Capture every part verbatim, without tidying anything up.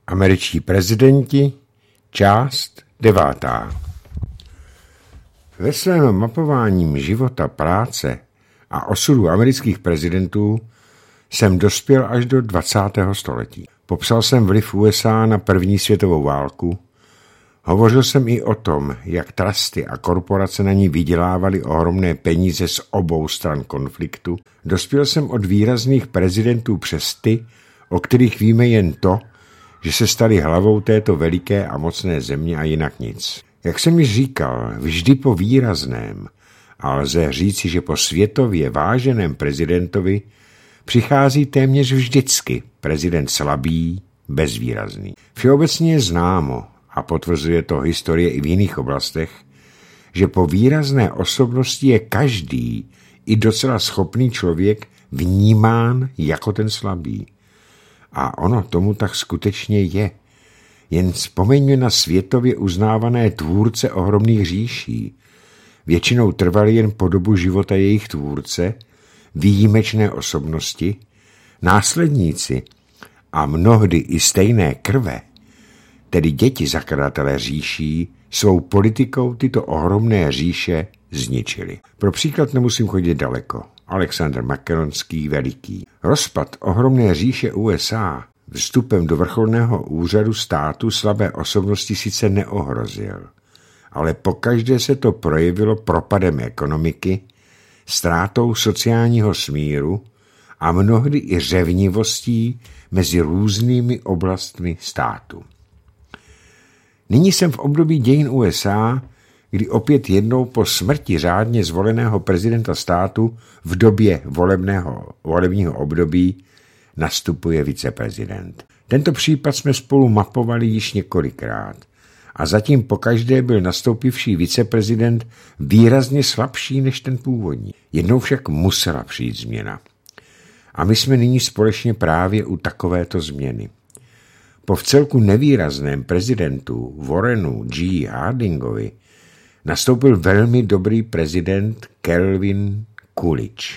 Američtí prezidenti, část devátá. Ve svém mapováním života, práce a osudu amerických prezidentů jsem dospěl až do dvacátého století. Popsal jsem vliv U S A na první světovou válku, hovořil jsem i o tom, jak trusty a korporace na ní vydělávaly ohromné peníze z obou stran konfliktu. Dospěl jsem od výrazných prezidentů přes ty, o kterých víme jen to, že se stali hlavou této veliké a mocné země a jinak nic. Jak jsem již říkal, vždy po výrazném, a lze říci, že po světově váženém prezidentovi přichází téměř vždycky prezident slabý, bezvýrazný. Všeobecně je známo, a potvrzuje to historie i v jiných oblastech, že po výrazné osobnosti je každý, i docela schopný člověk vnímán jako ten slabý. A ono tomu tak skutečně je. Jen vzpomeňme na světově uznávané tvůrce ohromných říší. Většinou trvaly jen po dobu života jejich tvůrce, výjimečné osobnosti, následníci a mnohdy i stejné krve, tedy děti zakladatelé říší, svou politikou tyto ohromné říše zničili. Pro příklad nemusím chodit daleko. Alexandr Makedonský veliký. Rozpad ohromné říše U S A vstupem do vrcholného úřadu státu slabé osobnosti sice neohrozil, ale pokaždé se to projevilo propadem ekonomiky, ztrátou sociálního smíru a mnohdy i řevnivostí mezi různými oblastmi státu. Nyní jsem v období dějin U S A, kdy opět jednou po smrti řádně zvoleného prezidenta státu v době volebného, volebního období nastupuje viceprezident. Tento případ jsme spolu mapovali již několikrát a zatím pokaždé byl nastoupivší viceprezident výrazně slabší než ten původní. Jednou však musela přijít změna. A my jsme nyní společně právě u takovéto změny. Po vcelku nevýrazném prezidentu Warrenu G. Hardingovi nastoupil velmi dobrý prezident Calvin Coolidge.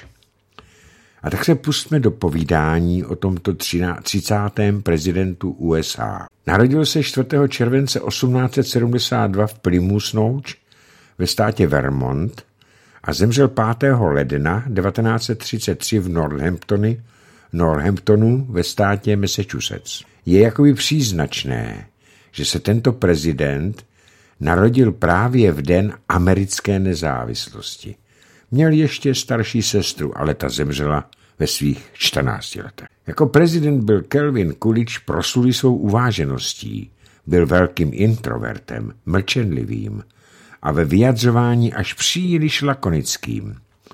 A tak se pustme do povídání o tomto třicátém prezidentu U S A. Narodil se čtvrtého července osmnáct set sedmdesát dva v Plymouth Notch ve státě Vermont a zemřel pátého ledna devatenáct set třicet tři v Northamptonu, Northamptonu ve státě Massachusetts. Je jakoby příznačné, že se tento prezident narodil právě v den americké nezávislosti. Měl ještě starší sestru, ale ta zemřela ve svých čtrnácti letech. Jako prezident byl Calvin Coolidge proslulý svou uvážeností, byl velkým introvertem, mlčenlivým a ve vyjadřování až příliš lakonickým.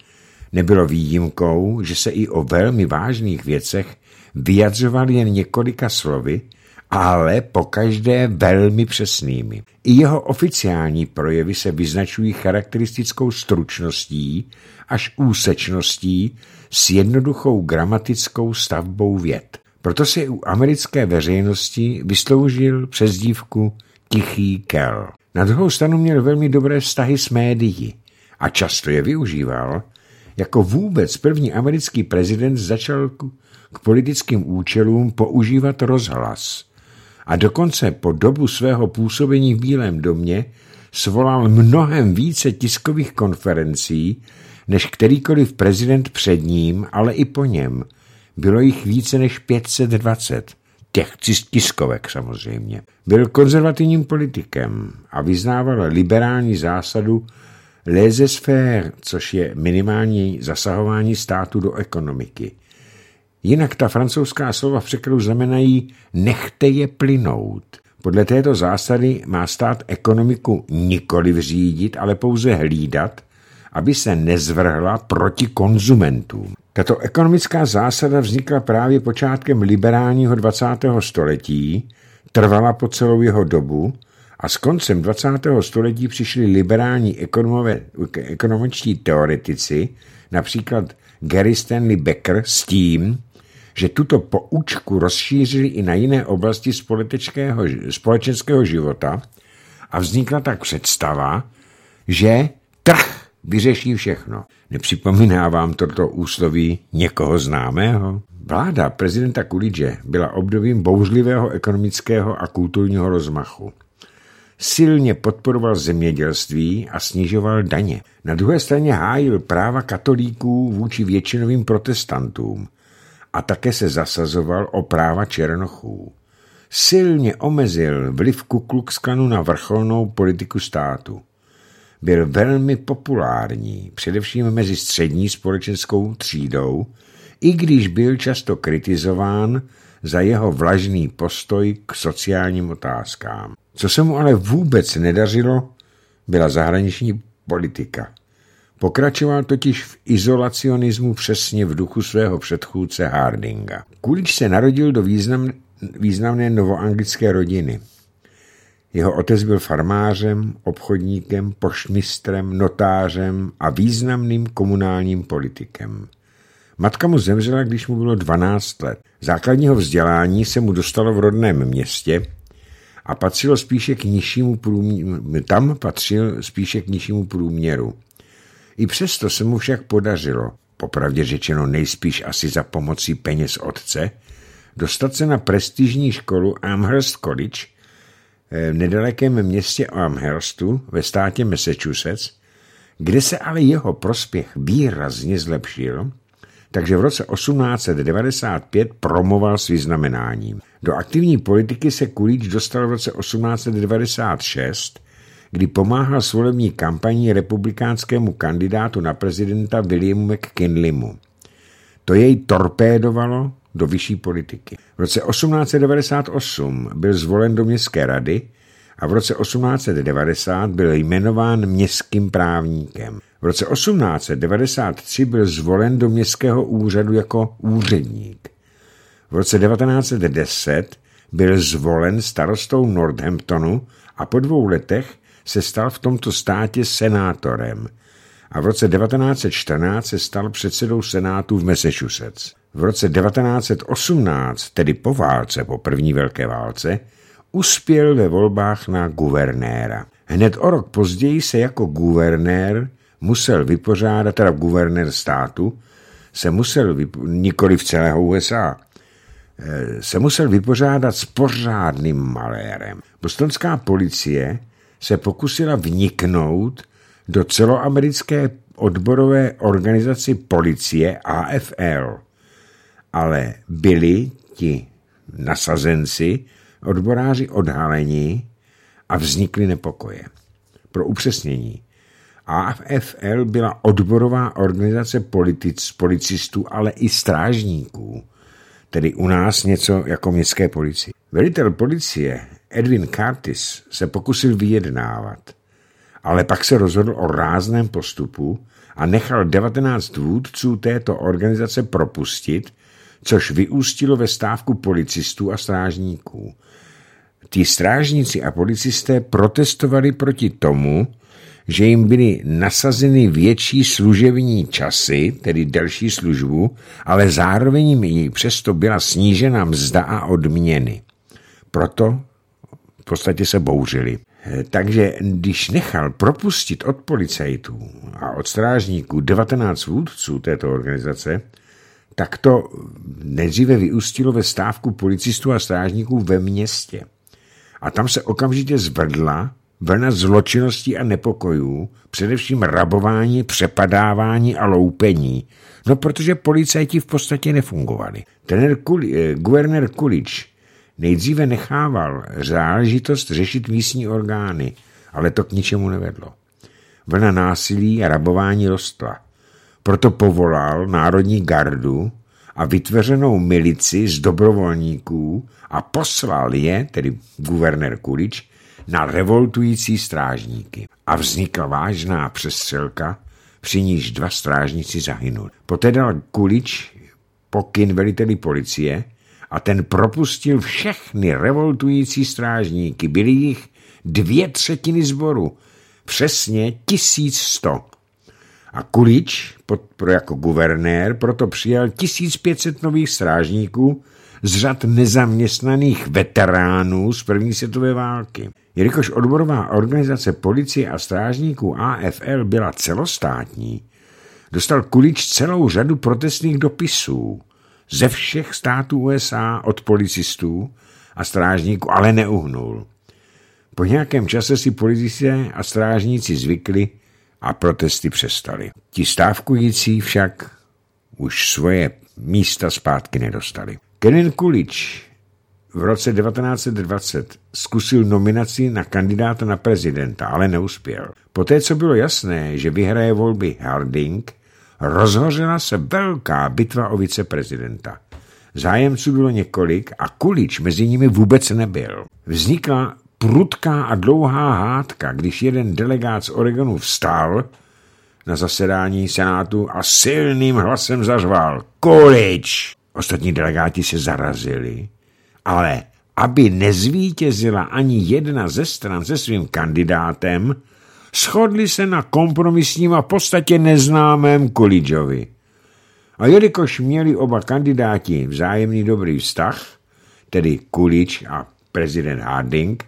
Nebylo výjimkou, že se i o velmi vážných věcech vyjadřoval jen několika slovy, ale pokaždé velmi přesnými. I jeho oficiální projevy se vyznačují charakteristickou stručností až úsečností s jednoduchou gramatickou stavbou vět. Proto si u americké veřejnosti vysloužil přezdívku Tichý Kel. Na druhou stranu měl velmi dobré vztahy s médií a často je využíval. Jako vůbec první americký prezident začal k politickým účelům používat rozhlas a dokonce po dobu svého působení v Bílém domě svolal mnohem více tiskových konferencí, než kterýkoliv prezident před ním, ale i po něm. Bylo jich více než pět set dvacet, těch tiskovek samozřejmě. Byl konzervativním politikem a vyznával liberální zásadu laissez-faire, což je minimální zasahování státu do ekonomiky. Jinak ta francouzská slova v překladu znamenají nechte je plynout. Podle této zásady má stát ekonomiku nikoliv řídit, ale pouze hlídat, aby se nezvrhla proti konzumentům. Tato ekonomická zásada vznikla právě počátkem liberálního dvacátého století, trvala po celou jeho dobu a s koncem dvacátého století přišli liberální ekonomové, ekonomičtí teoretici, například Gary Stanley Becker, s tím, že tuto poučku rozšířili i na jiné oblasti společenského života a vznikla tak představa, že trh vyřeší všechno. Nepřipomíná vám toto úsloví někoho známého? Vláda prezidenta Kulidže byla obdobím bouřlivého ekonomického a kulturního rozmachu. Silně podporoval zemědělství a snižoval daně. Na druhé straně hájil práva katolíků vůči většinovým protestantům a také se zasazoval o práva černochů. Silně omezil vliv Ku Klux Klanu na vrcholnou politiku státu. Byl velmi populární, především mezi střední společenskou třídou, i když byl často kritizován za jeho vlažný postoj k sociálním otázkám. Co se mu ale vůbec nedařilo, byla zahraniční politika. Pokračoval totiž v izolacionismu přesně v duchu svého předchůdce Hardinga. Coolidge se narodil do význam, významné novoanglické rodiny. Jeho otec byl farmářem, obchodníkem, poštmistrem, notářem a významným komunálním politikem. Matka mu zemřela, když mu bylo dvanáct let. Základního vzdělání se mu dostalo v rodném městě a patřilo spíše k nižšímu průměru. Tam patřil spíše k nižšímu průměru. I přesto se mu však podařilo, popravdě řečeno nejspíš asi za pomocí peněz otce, dostat se na prestižní školu Amherst College v nedalekém městě Amherstu ve státě Massachusetts, kde se ale jeho prospěch výrazně zlepšil, takže v roce osmnáct set devadesát pět promoval s vyznamenáním. Do aktivní politiky se Coolidge dostal v roce osmnáct set devadesát šest, kdy pomáhal s volební kampaní republikánskému kandidátu na prezidenta Williamu McKinleymu. To jej torpédovalo do vyšší politiky. V roce osmnáct set devadesát osm byl zvolen do městské rady a v roce osmnáct set devadesát byl jmenován městským právníkem. V roce osmnáct set devadesát tři byl zvolen do městského úřadu jako úředník. V roce devatenáct set deset byl zvolen starostou Northamptonu a po dvou letech se stal v tomto státě senátorem a v roce devatenáct set čtrnáct se stal předsedou senátu v Massachusetts. V roce devatenáct set osmnáct, tedy po válce, po první velké válce, uspěl ve volbách na guvernéra. Hned o rok později se jako guvernér musel vypořádat, teda guvernér státu, se musel, nikoli v celého U S A, se musel vypořádat s pořádným malérem. Bostonská policie se pokusila vniknout do celoamerické odborové organizace policie A F L, ale byli ti nasazenci, odboráři odhaleni a vznikly nepokoje. Pro upřesnění. A F L byla odborová organizace politic, policistů, ale i strážníků, tedy u nás něco jako městské policie. Velitel policie Edwin Curtis se pokusil vyjednávat, ale pak se rozhodl o rázném postupu a nechal devatenáct vůdců této organizace propustit, což vyústilo ve stávku policistů a strážníků. Ti strážníci a policisté protestovali proti tomu, že jim byly nasazeny větší služební časy, tedy delší službu, ale zároveň jim přesto byla snížena mzda a odměny. Proto v podstatě se bouřili. Takže když nechal propustit od policajtů a od strážníků devatenáct vůdců této organizace, tak to nejdříve vyústilo ve stávku policistů a strážníků ve městě. A tam se okamžitě zvrdla vlna zločinností a nepokojů, především rabování, přepadávání a loupení, no protože policajti v podstatě nefungovali. Trenér Kuli, guvernér Coolidge nejdříve nechával záležitost řešit místní orgány, ale to k ničemu nevedlo. Vlna násilí a rabování rostla. Proto povolal Národní gardu a vytvořenou milici z dobrovolníků a poslal je, tedy guvernér Coolidge, na revoltující strážníky. A vznikla vážná přestřelka, při níž dva strážníci zahynuli. Poté dal Coolidge pokyn veliteli policie a ten propustil všechny revoltující strážníky. Byly jich dvě třetiny sboru, přesně tisíc sto. A Coolidge, pro jako guvernér, proto přijal tisíc pět set nových strážníků, z řad nezaměstnaných veteránů z první světové války. Jelikož odborová organizace policie a strážníků A F L byla celostátní, dostal Coolidge celou řadu protestních dopisů ze všech států U S A od policistů a strážníků, ale neuhnul. Po nějakém čase si policisté a strážníci zvykli a protesty přestaly. Ti stávkující však už svoje místa zpátky nedostali. Kenneth Coolidge v roce devatenáct set dvacet zkusil nominaci na kandidáta na prezidenta, ale neuspěl. Poté, co bylo jasné, že vyhraje volby Harding, rozhořela se velká bitva o viceprezidenta. Zájemců bylo několik a Coolidge mezi nimi vůbec nebyl. Vznikla prudká a dlouhá hádka, když jeden delegát z Oregonu vstal na zasedání senátu a silným hlasem zařval Coolidge. Ostatní delegáti se zarazili, ale aby nezvítězila ani jedna ze stran se svým kandidátem, shodli se na kompromisním a v podstatě neznámém Coolidgeovi. A jelikož měli oba kandidáti vzájemný dobrý vztah, tedy Coolidge a prezident Harding,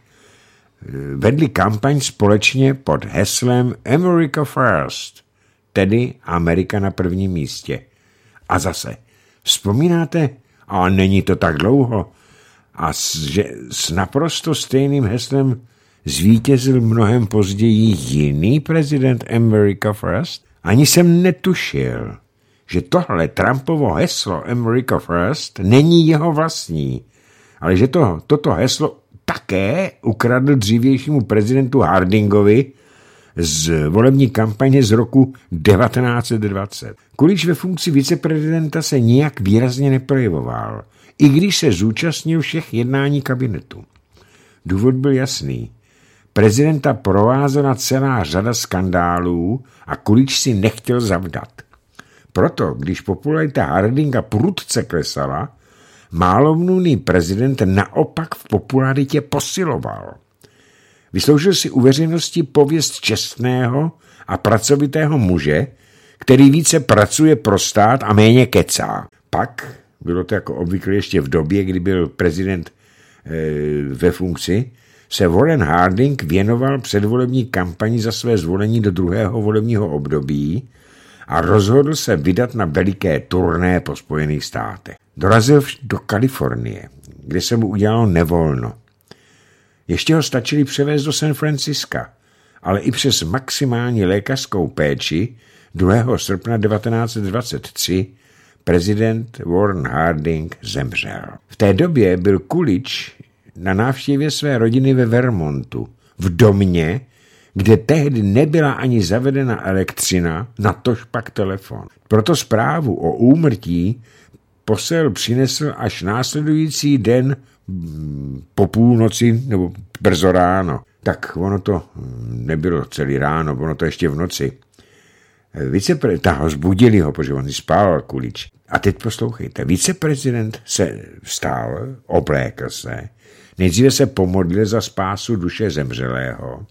vedli kampaň společně pod heslem America First, tedy Amerika na prvním místě. A zase, vzpomínáte, a není to tak dlouho, a s, že s naprosto stejným heslem zvítězil mnohem později jiný prezident America First? Ani jsem netušil, že tohle Trumpovo heslo America First není jeho vlastní, ale že to, toto heslo také ukradl dřívějšímu prezidentu Hardingovi z volební kampaně z roku devatenáct set dvacet. Coolidge ve funkci viceprezidenta se nijak výrazně neprojevoval, i když se zúčastnil všech jednání kabinetu. Důvod byl jasný. Prezidenta provázela celá řada skandálů a Coolidge si nechtěl zavdat. Proto, když popularita Hardinga prudce klesala, málomluvný prezident naopak v popularitě posiloval. Vysloužil si u veřejnosti pověst čestného a pracovitého muže, který více pracuje pro stát a méně kecá. Pak, bylo to jako obvykle ještě v době, kdy byl prezident e, ve funkci, se Warren Harding věnoval předvolební kampani za své zvolení do druhého volebního období a rozhodl se vydat na veliké turné po Spojených státech. Dorazil do Kalifornie, kde se mu udělalo nevolno. Ještě ho stačili převést do San Francisca, ale i přes maximální lékařskou péči druhého srpna devatenáct set dvacet tři prezident Warren Harding zemřel. V té době byl Coolidge na návštěvě své rodiny ve Vermontu, v domě, kde tehdy nebyla ani zavedena elektřina, natož pak telefon. Proto zprávu o úmrtí posel přinesl až následující den po půlnoci nebo brzo ráno. Tak ono to nebylo celý ráno, ono to ještě v noci. Vicepre... Zbudili ho, protože on spál Coolidge. A teď poslouchejte, viceprezident se vstal, oblékl se, nejdříve se pomodlil za spásu duše zemřelého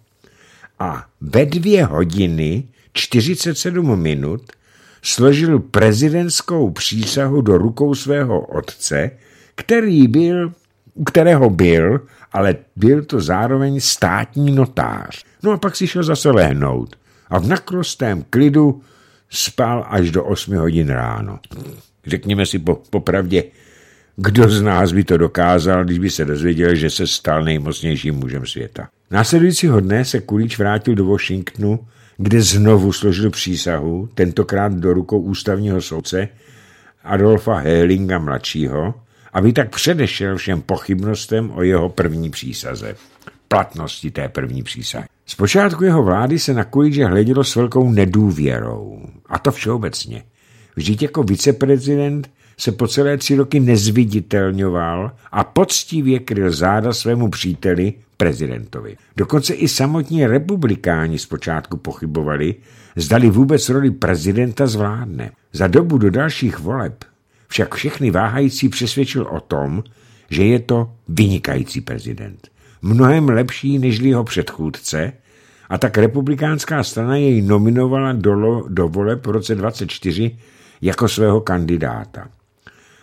a ve dvě hodiny čtyřicet sedm minut složil prezidentskou přísahu do rukou svého otce, který byl, u kterého byl, ale byl to zároveň státní notář. No a pak si šel zase lehnout a v naprostém klidu spal až do osmi hodin ráno. Řekněme si po, popravdě, kdo z nás by to dokázal, když by se dozvěděl, že se stal nejmocnějším mužem světa. Následujícího dne se Coolidge vrátil do Washingtonu, kde znovu složil přísahu, tentokrát do rukou ústavního soudce Adolfa Hellinga mladšího, aby tak předešel všem pochybnostem o jeho první přísaze, platnosti té první přísahy. Zpočátku jeho vlády se na Coolidge hledělo s velkou nedůvěrou, a to všeobecně. Vždyť jako viceprezident se po celé tři roky nezviditelňoval a poctivě kryl záda svému příteli, prezidentovi. Dokonce i samotní republikáni zpočátku pochybovali, zdali vůbec roli prezidenta zvládne. Za dobu do dalších voleb však všechny váhající přesvědčil o tom, že je to vynikající prezident. Mnohem lepší než jeho předchůdce, a tak republikánská strana jej nominovala do, do voleb v roce dvacet čtyři jako svého kandidáta.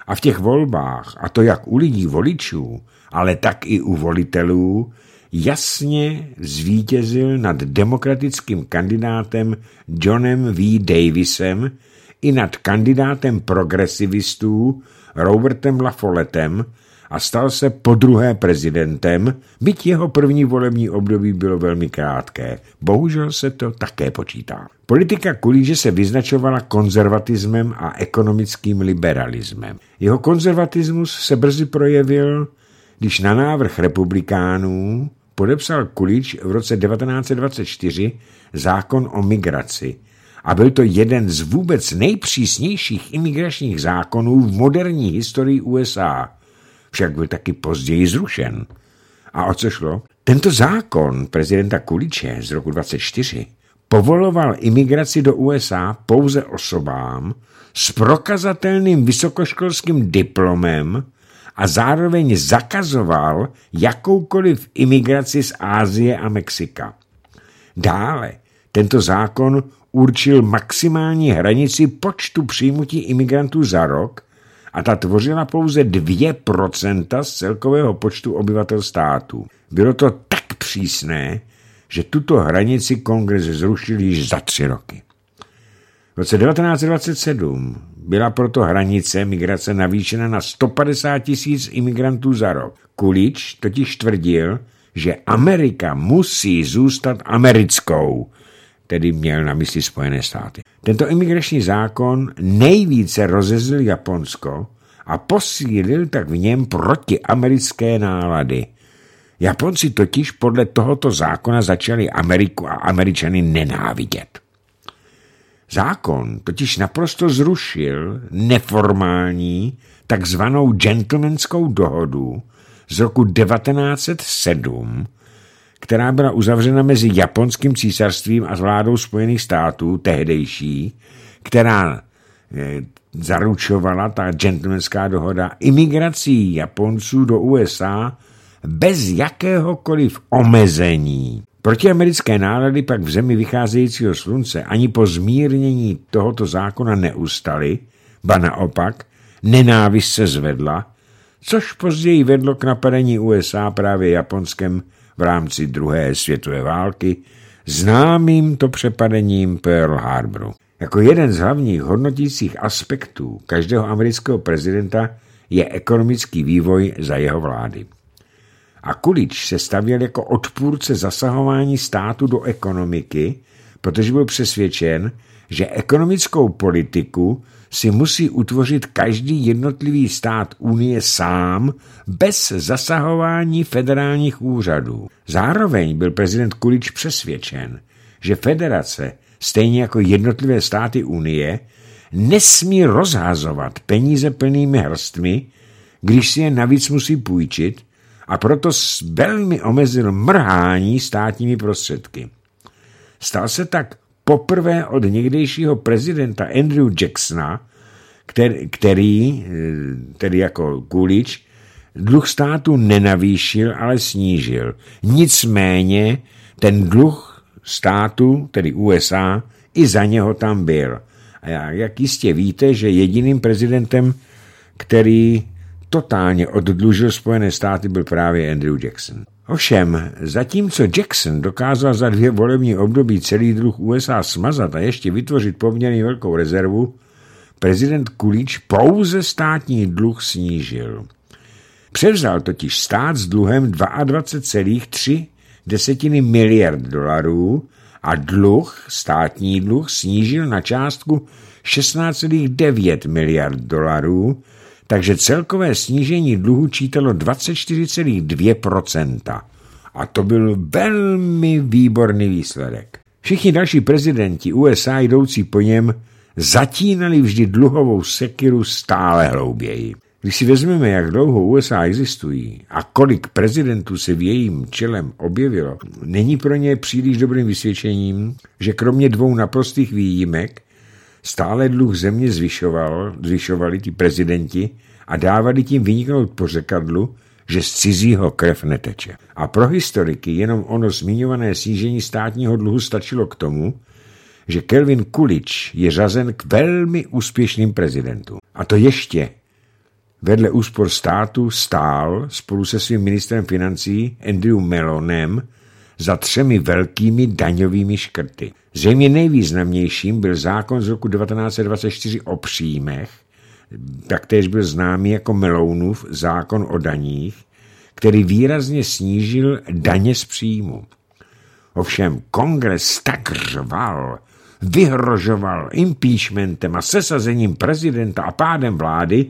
A v těch volbách, a to jak u lidí voličů, ale tak i u volitelů, jasně zvítězil nad demokratickým kandidátem Johnem V. Davisem i nad kandidátem progresivistů Robertem Lafollettem a stal se podruhé prezidentem, byť jeho první volební období bylo velmi krátké. Bohužel se to také počítá. Politika Coolidge se vyznačovala konzervatismem a ekonomickým liberalismem. Jeho konzervatismus se brzy projevil, když na návrh republikánů podepsal Coolidge v roce devatenáct set dvacet čtyři zákon o migraci. A byl to jeden z vůbec nejpřísnějších imigračních zákonů v moderní historii U S A. Však byl taky později zrušen. A o co šlo? Tento zákon prezidenta Coolidge z roku dvacet čtyři povoloval imigraci do U S A pouze osobám s prokazatelným vysokoškolským diplomem a zároveň zakazoval jakoukoliv imigraci z Asie a Mexika. Dále tento zákon určil maximální hranici počtu přijmutí imigrantů za rok a ta tvořila pouze dvě procenta z celkového počtu obyvatel státu. Bylo to tak přísné, že tuto hranici kongres zrušil již za tři roky. V roce devatenáct set dvacet sedm byla proto hranice migrace navýšena na sto padesát tisíc imigrantů za rok. Coolidge totiž tvrdil, že Amerika musí zůstat americkou, tedy měl na mysli Spojené státy. Tento imigrační zákon nejvíce rozezlil Japonsko a posílil tak v něm protiamerické nálady. Japonci totiž podle tohoto zákona začali Ameriku a Američany nenávidět. Zákon totiž naprosto zrušil neformální takzvanou gentlemanskou dohodu z roku devatenáct set sedm, která byla uzavřena mezi japonským císařstvím a vládou Spojených států, tehdejší, která e, zaručovala, ta gentlemanská dohoda, imigrací Japonců do U S A bez jakéhokoliv omezení. Protiamerické nálady pak v zemi vycházejícího slunce ani po zmírnění tohoto zákona neustaly, ba naopak, nenávist se zvedla, což později vedlo k napadení U S A právě Japonskem v rámci druhé světové války, známým to přepadením Pearl Harboru. Jako jeden z hlavních hodnotících aspektů každého amerického prezidenta je ekonomický vývoj za jeho vlády. A Coolidge se stavěl jako odpůrce zasahování státu do ekonomiky, protože byl přesvědčen, že ekonomickou politiku si musí utvořit každý jednotlivý stát Unie sám bez zasahování federálních úřadů. Zároveň byl prezident Coolidge přesvědčen, že federace, stejně jako jednotlivé státy Unie, nesmí rozhazovat peníze plnými hrstmi, když si je navíc musí půjčit, a proto velmi omezil mrhání státními prostředky. Stal se tak poprvé od někdejšího prezidenta Andrew Jacksona, který, který tedy jako Coolidge, dluh státu nenavýšil, ale snížil. Nicméně ten dluh státu, tedy U S A, i za něho tam byl. A jak jistě víte, že jediným prezidentem, který totálně oddlužil Spojené státy, byl právě Andrew Jackson. Ovšem, zatímco Jackson dokázal za dvě volební období celý dluh U S A smazat a ještě vytvořit poměrně velkou rezervu, prezident Coolidge pouze státní dluh snížil. Převzal totiž stát s dluhem dvacet dva celá tři miliard dolarů a dluh, státní dluh, snížil na částku šestnáct celá devět miliard dolarů, takže celkové snížení dluhu čítalo dvacet čtyři celá dvě procenta. A to byl velmi výborný výsledek. Všichni další prezidenti U S A jdoucí po něm zatínali vždy dluhovou sekiru stále hlouběji. Když si vezmeme, jak dlouho U S A existují a kolik prezidentů se v jejím čelem objevilo, není pro ně příliš dobrým vysvědčením, že kromě dvou naprostých výjimek stále dluh země zvyšoval, zvyšovali ti prezidenti a dávali tím vyniknout pořekadlu, že z cizího krev neteče. A pro historiky jenom ono zmiňované snížení státního dluhu stačilo k tomu, že Calvin Coolidge je řazen k velmi úspěšným prezidentům. A to ještě vedle úspor státu stál spolu se svým ministrem financí Andrew Mellonem za třemi velkými daňovými škrty. Zřejmě nejvýznamnějším byl zákon z roku devatenáct set dvacet čtyři o příjmech, taktéž byl známý jako Mellonův zákon o daních, který výrazně snížil daně z příjmu. Ovšem kongres tak řval, vyhrožoval impeachmentem a sesazením prezidenta a pádem vlády,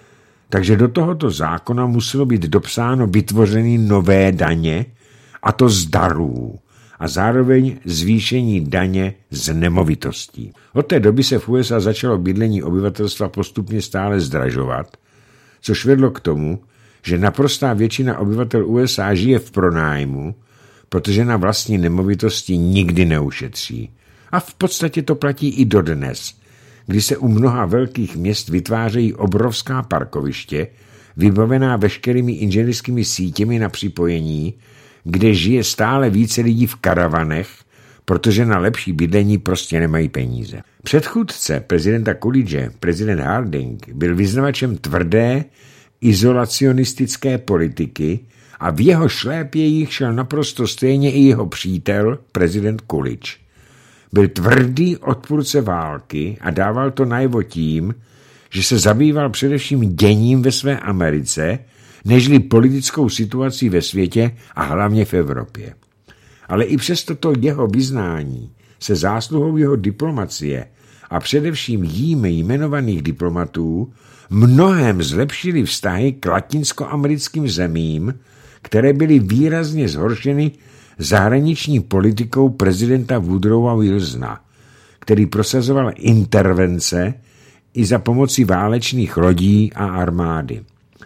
takže do tohoto zákona muselo být dopsáno vytvoření nové daně, a to z darů, a zároveň zvýšení daně z nemovitostí. Od té doby se v U S A začalo bydlení obyvatelstva postupně stále zdražovat, což vedlo k tomu, že naprostá většina obyvatel U S A žije v pronájmu, protože na vlastní nemovitosti nikdy neušetří. A v podstatě to platí i dodnes, kdy se u mnoha velkých měst vytvářejí obrovská parkoviště, vybavená veškerými inženýrskými sítěmi na připojení, kde žije stále více lidí v karavanech, protože na lepší bydlení prostě nemají peníze. Předchůdce prezidenta Coolidge, prezident Harding, byl vyznavačem tvrdé izolacionistické politiky a v jeho šlépějích šel naprosto stejně i jeho přítel, prezident Coolidge. Byl tvrdý odpůrce války a dával to najevo tím, že se zabýval především děním ve své Americe, nežli politickou situací ve světě a hlavně v Evropě. Ale i přes toto jeho vyznání se zásluhou jeho diplomacie a především jím jmenovaných diplomatů mnohem zlepšily vztahy k latinskoamerickým zemím, které byly výrazně zhoršeny zahraniční politikou prezidenta Woodrowa Wilsona, který prosazoval intervence i za pomoci válečných lodí a armády.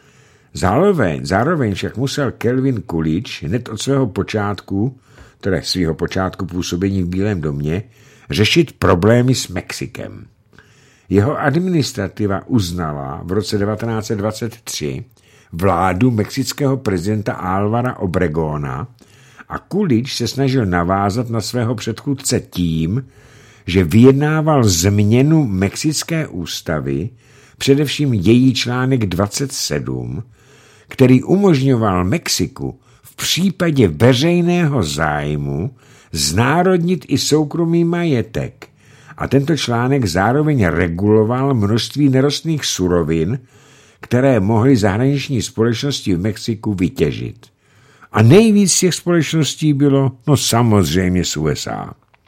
Zároveň, zároveň však musel Calvin Coolidge hned od svého počátku, tedy svého počátku působení v Bílém domě, řešit problémy s Mexikem. Jeho administrativa uznala v roce devatenáct set dvacet tři vládu mexického prezidenta Álvara Obregona a Coolidge se snažil navázat na svého předchůdce tím, že vyjednával změnu mexické ústavy, především její článek dvacet sedm, který umožňoval Mexiku v případě veřejného zájmu znárodnit i soukromý majetek. A tento článek zároveň reguloval množství nerostných surovin, které mohly zahraniční společnosti v Mexiku vytěžit. A nejvíc těch společností bylo, no samozřejmě z U S A.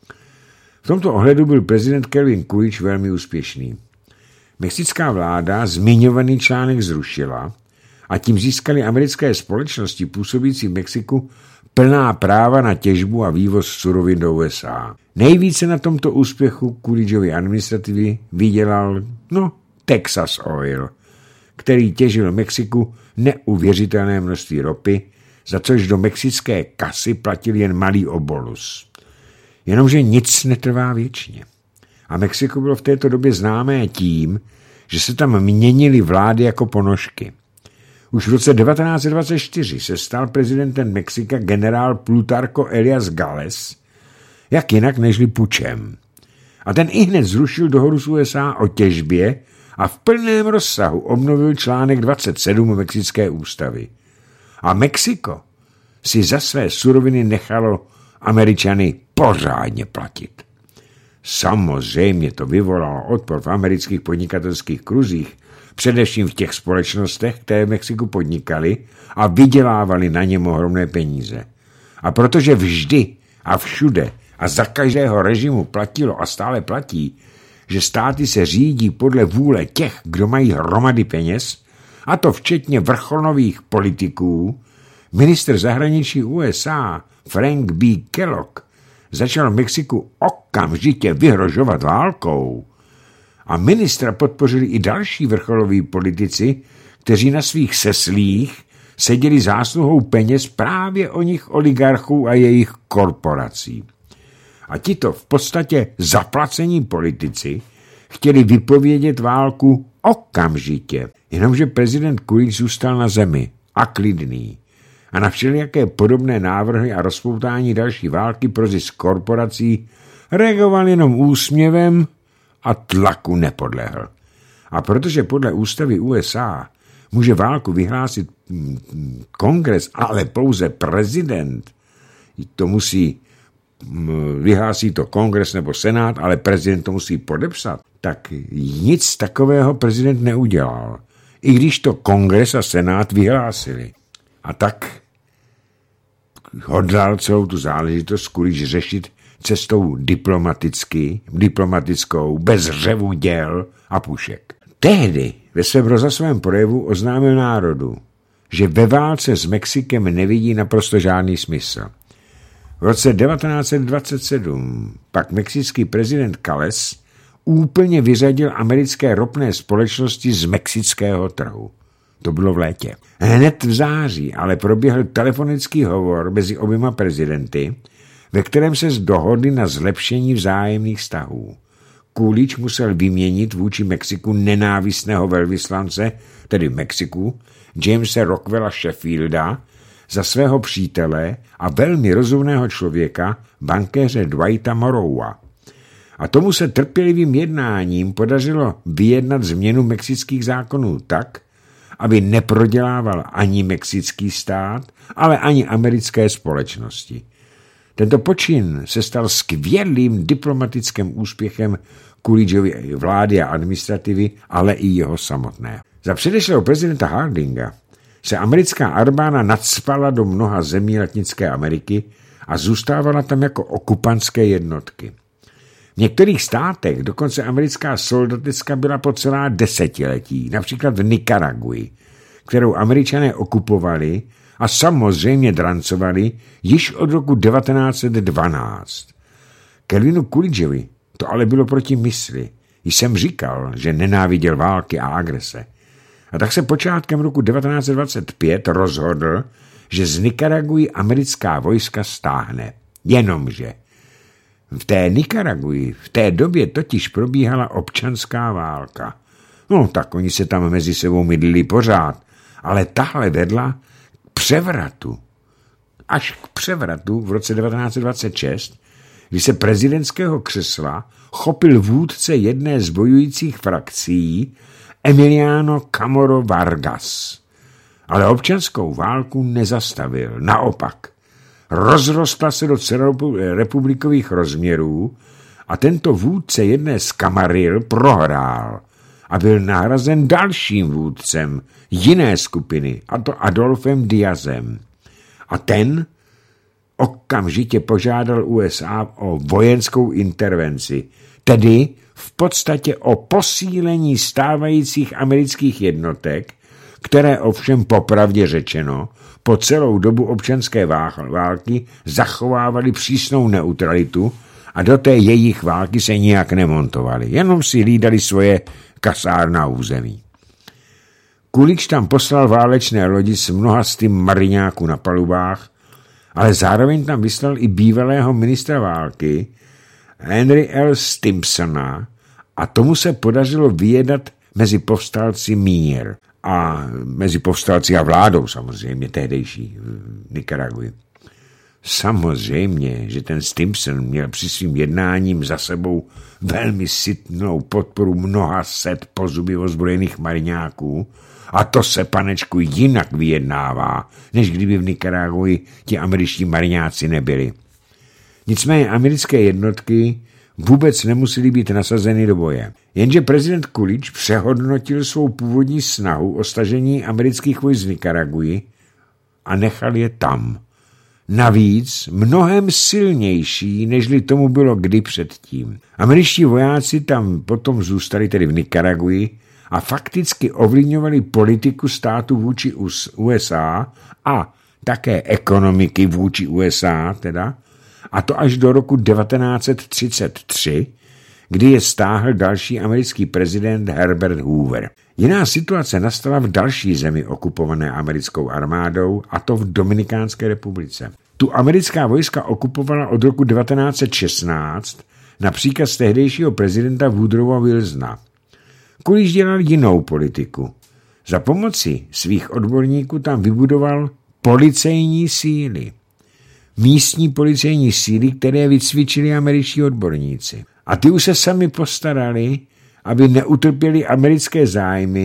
V tomto ohledu byl prezident Calvin Coolidge velmi úspěšný. Mexická vláda zmiňovaný článek zrušila a tím získaly americké společnosti působící v Mexiku plná práva na těžbu a vývoz surovin do U S A. Nejvíce na tomto úspěchu Coolidgeovy administrativy vydělal, no, Texas Oil, který těžil v Mexiku neuvěřitelné množství ropy, za což do mexické kasy platil jen malý obolus. Jenomže nic netrvá věčně. A Mexiko bylo v této době známé tím, že se tam měnily vlády jako ponožky. Už v roce devatenáct set dvacet čtyři se stal prezidentem Mexika generál Plutarco Elias Gales, jak jinak nežli pučem. A ten ihned zrušil dohodu s U S A o těžbě a v plném rozsahu obnovil článek dvacet sedm mexické ústavy. A Mexiko si za své suroviny nechalo Američany pořádně platit. Samozřejmě to vyvolalo odpor v amerických podnikatelských kruzích, především v těch společnostech, které v Mexiku podnikaly a vydělávali na něm ohromné peníze. A protože vždy a všude a za každého režimu platilo a stále platí, že státy se řídí podle vůle těch, kdo mají hromady peněz, a to včetně vrcholových politiků, ministr zahraničí U S A Frank B. Kellogg začal Mexiku okamžitě vyhrožovat válkou. A ministra podpořili i další vrcholoví politici, kteří na svých seslích seděli zásluhou peněz právě o nich oligarchů a jejich korporací. A tito v podstatě zaplacení politici chtěli vypovědět válku okamžitě, jenomže prezident Coolidge zůstal na zemi a klidný. A na všelijaké podobné návrhy a rozpoutání další války pro zisk korporací reagoval jenom úsměvem a tlaku nepodlehl. A protože podle ústavy U S A může válku vyhlásit kongres, ale pouze prezident, to musí vyhlásí to kongres nebo senát, ale prezident to musí podepsat, tak nic takového prezident neudělal. I když to kongres a senát vyhlásili. A tak hodlal celou tu záležitost Kulič řešit cestou diplomaticky, diplomatickou, bez řevu děl a pušek. Tehdy ve svém rozhlasovém projevu oznámil národu, že ve válce s Mexikem nevidí naprosto žádný smysl. V roce devatenáct set dvacet sedm pak mexický prezident Calles úplně vyřadil americké ropné společnosti z mexického trhu. To bylo v létě. Hned v září ale proběhl telefonický hovor mezi oběma prezidenty, ve kterém se dohodli na zlepšení vzájemných vztahů. Coolidge musel vyměnit vůči Mexiku nenávistného velvyslance, tedy v Mexiku, Jamese Rockwella Sheffielda, za svého přítele a velmi rozumného člověka, bankéře Dwighta Morrowa. A tomu se trpělivým jednáním podařilo vyjednat změnu mexických zákonů tak, aby neprodělával ani mexický stát, ale ani americké společnosti. Tento počin se stal skvělým diplomatickým úspěchem Coolidgeovy vlády a administrativy, ale i jeho samotného. Za předešlého prezidenta Hardinga se americká armáda nacpala do mnoha zemí Latinské Ameriky a zůstávala tam jako okupantské jednotky. V některých státech dokonce americká soldatická byla po celá desetiletí, například v Nikaraguji, kterou Američané okupovali a samozřejmě drancovali již od roku devatenáct set dvanáct. Calvinu Coolidgeovi to ale bylo proti mysli. Jsem říkal, že nenáviděl války a agrese. A tak se počátkem roku devatenáct set dvacet pět rozhodl, že z Nikaraguji americká vojska stáhne. Jenomže v té Nikaraguji v té době totiž probíhala občanská válka. No tak oni se tam mezi sebou mydlili pořád, ale tahle vedla k převratu. Až k převratu v roce devatenáct set dvacet šest, kdy se prezidentského křesla chopil vůdce jedné z bojujících frakcí Emiliano Camaro Vargas. Ale občanskou válku nezastavil. Naopak, rozrostla se do celorepublikových rozměrů a tento vůdce jedné z Camaril prohrál a byl nahrazen dalším vůdcem jiné skupiny, a to Adolfem Diazem. A ten okamžitě požádal U S A o vojenskou intervenci, tedy v podstatě o posílení stávajících amerických jednotek, které ovšem popravdě řečeno po celou dobu občanské války zachovávaly přísnou neutralitu a do té jejich války se nijak nemontovali, jenom si hlídali svoje kasárna území. Coolidge tam poslal válečné lodi s mnohastým mariňáků na palubách, ale zároveň tam vyslal i bývalého ministra války Henry L. Stimpsona a tomu se podařilo vyjednat mezi povstalci mír. A mezi povstalci a vládou samozřejmě tehdejší v Nikaraguji. Samozřejmě, že ten Stimpson měl při svým jednáním za sebou velmi sytnou podporu mnoha set po zuby ozbrojených mariňáků a to se, panečku, jinak vyjednává, než kdyby v Nikaraguji ti američtí mariňáci nebyli. Nicméně americké jednotky vůbec nemusely být nasazeny do boje. Jenže prezident Coolidge přehodnotil svou původní snahu o stažení amerických vojsk z Nikaraguji a nechal je tam. Navíc mnohem silnější, nežli tomu bylo kdy předtím. Američtí vojáci tam potom zůstali tedy v Nikaraguji a fakticky ovlivňovali politiku státu vůči U S A a také ekonomiky vůči U S A teda, a to až do roku devatenáct set třicet tři, kdy je stáhl další americký prezident Herbert Hoover. Jiná situace nastala v další zemi okupované americkou armádou, a to v Dominikánské republice. Tu americká vojska okupovala od roku devatenáct set šestnáct na příkaz tehdejšího prezidenta Woodrowa Wilsona. Coolidge dělal jinou politiku. Za pomoci svých odborníků tam vybudoval policejní síly. Místní policejní síly, které vycvičili američtí odborníci. A ty už se sami postarali, aby neutrpěli americké zájmy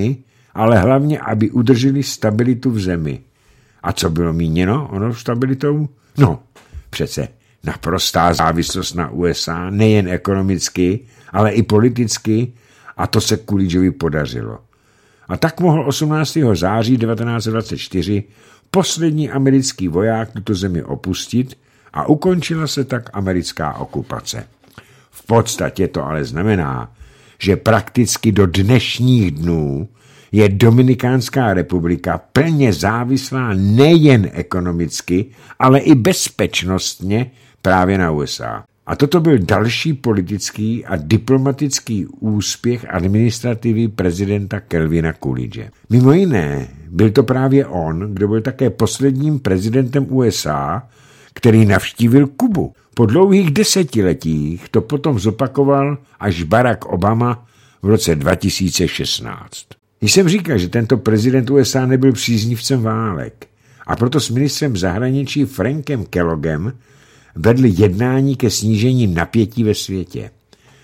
ale hlavně, aby udrželi stabilitu v zemi. A co bylo míněno ono stabilitou? No, přece naprostá závislost na U S A, nejen ekonomicky, ale i politicky, a to se Coolidgeovi podařilo. A tak mohl osmnáctého září devatenáct set dvacet čtyři poslední americký voják tuto zemi opustit a ukončila se tak americká okupace. V podstatě to ale znamená, že prakticky do dnešních dnů je Dominikánská republika plně závislá nejen ekonomicky, ale i bezpečnostně právě na U S A. A toto byl další politický a diplomatický úspěch administrativy prezidenta Calvina Coolidge. Mimo jiné, byl to právě on, kdo byl také posledním prezidentem U S A, který navštívil Kubu. Po dlouhých desetiletích to potom zopakoval až Barack Obama v roce dva tisíce šestnáct. Když jsem říkal, že tento prezident U S A nebyl příznivcem válek a proto s ministrem zahraničí Frankem Kelloggem vedl jednání ke snížení napětí ve světě.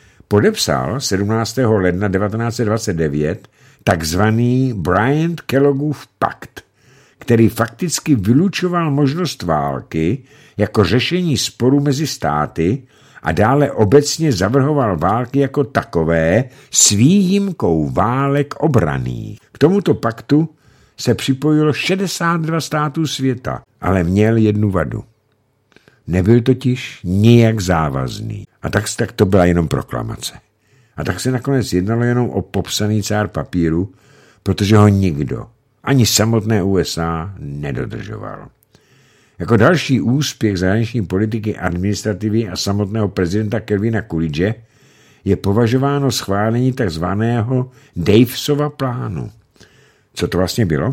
Podepsal sedmnáctého ledna devatenáct set dvacet devět takzvaný Bryant-Kelloggův pakt, který fakticky vylučoval možnost války jako řešení sporu mezi státy a dále obecně zavrhoval války jako takové s výjimkou válek obranných. K tomuto paktu se připojilo šedesát dva států světa, ale měl jednu vadu. Nebyl totiž nijak závazný. A tak, tak to byla jenom proklamace. A tak se nakonec jednalo jenom o popsaný cár papíru, protože ho nikdo, ani samotné U S A, nedodržoval. Jako další úspěch zahraniční politiky, administrativy a samotného prezidenta Calvina Coolidge je považováno schválení takzvaného Davesova plánu. Co to vlastně bylo?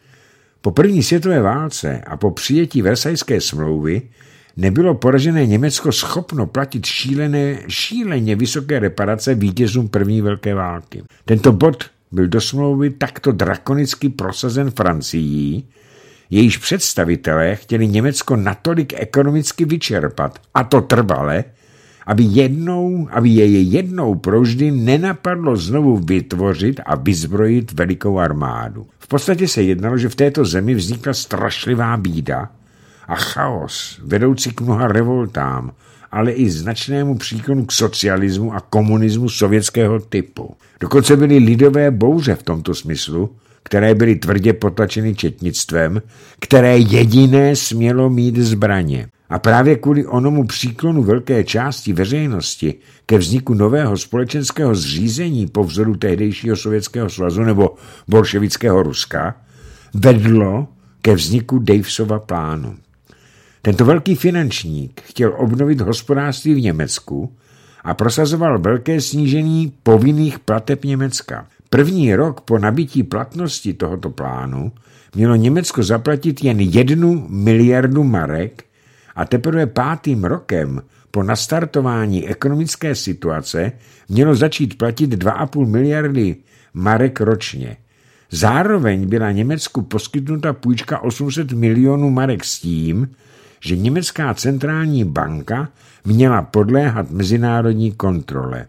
Po první světové válce a po přijetí Versajské smlouvy nebylo poražené Německo schopno platit šílené, šíleně vysoké reparace vítězům první velké války. Tento bod byl do smlouvy takto drakonicky prosazen Francií, jejíž představitelé chtěli Německo natolik ekonomicky vyčerpat, a to trvale, aby, jednou, aby jej jednou provždy nenapadlo znovu vytvořit a vyzbrojit velikou armádu. V podstatě se jednalo, že v této zemi vznikla strašlivá bída a chaos, vedoucí k mnoha revoltám, ale i značnému příklonu k socialismu a komunismu sovětského typu. Dokonce byly lidové bouře v tomto smyslu, které byly tvrdě potlačeny četnictvem, které jediné smělo mít zbraně. A právě kvůli onomu příklonu velké části veřejnosti ke vzniku nového společenského zřízení po vzoru tehdejšího Sovětského svazu nebo bolševického Ruska vedlo ke vzniku Davesova plánu. Tento velký finančník chtěl obnovit hospodářství v Německu a prosazoval velké snížení povinných plateb Německa. První rok po nabití platnosti tohoto plánu mělo Německo zaplatit jen jednu miliardu marek a teprve pátým rokem po nastartování ekonomické situace mělo začít platit dva a půl miliardy marek ročně. Zároveň byla Německu poskytnuta půjčka osm set milionů marek s tím, že německá centrální banka měla podléhat mezinárodní kontrole.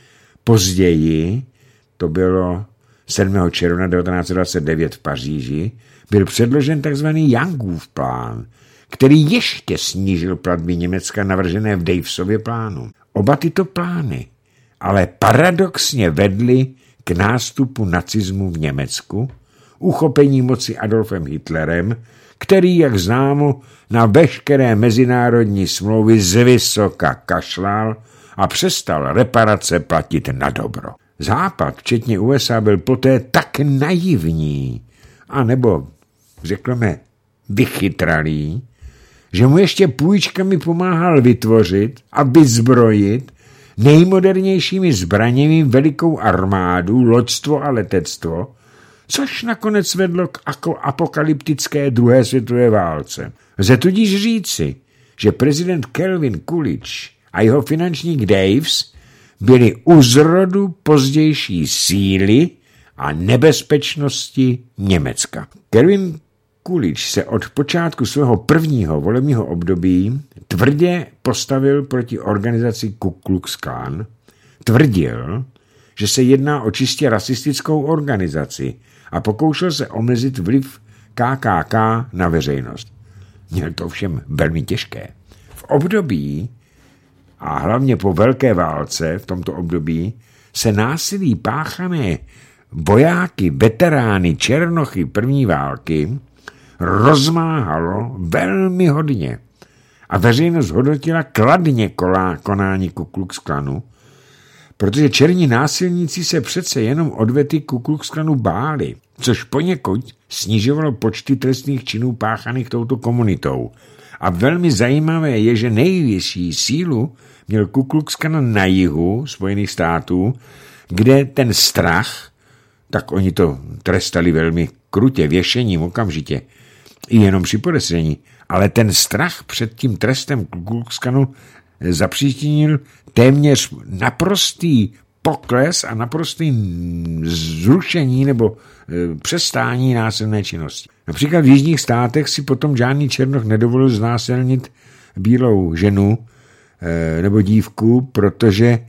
Později, to bylo sedmého června devatenáct set dvacet devět v Paříži, byl předložen tzv. Youngův plán, který ještě snížil platby Německa navržené v Davesově plánu. Oba tyto plány ale paradoxně vedly k nástupu nacismu v Německu, uchopení moci Adolfem Hitlerem, který, jak známo, na veškeré mezinárodní smlouvy zvysoka kašlal a přestal reparace platit na dobro. Západ, včetně U S A, byl poté tak naivní, anebo, řekněme, vychytralý, že mu ještě půjčkami pomáhal vytvořit a vyzbrojit nejmodernějšími zbraněmi velikou armádu, loďstvo a letectvo, což nakonec vedlo k apokalyptické druhé světové válce. Lze tudíž říci, že prezident Calvin Coolidge a jeho finančník Daves byli u zrodu pozdější síly a nebezpečnosti Německa. Calvin Coolidge se od počátku svého prvního volebního období tvrdě postavil proti organizaci Ku Klux Klan, tvrdil, že se jedná o čistě rasistickou organizaci a pokoušel se omezit vliv K K K na veřejnost. Měl to všem velmi těžké. V období, a hlavně po Velké válce v tomto období, se násilí páchané vojáky, veterány, černochy první války rozmáhalo velmi hodně a veřejnost hodnotila kladně konání Ku Klux Klanu, protože černí násilníci se přece jenom odvety Ku Klux Klanu báli, což poněkud snižovalo počty trestných činů páchaných touto komunitou. A velmi zajímavé je, že nejvyšší sílu měl Ku Klux Klan na jihu Spojených států, kde ten strach, tak oni to trestali velmi krutě, věšením okamžitě, i jenom při podezření, ale ten strach před tím trestem Ku Klux Klanu zapříčinil téměř naprostý pokles a naprostý zrušení nebo e, přestání násilné činnosti. Například v jižních státech si potom žádný černoch nedovolil znásilnit bílou ženu e, nebo dívku, protože e,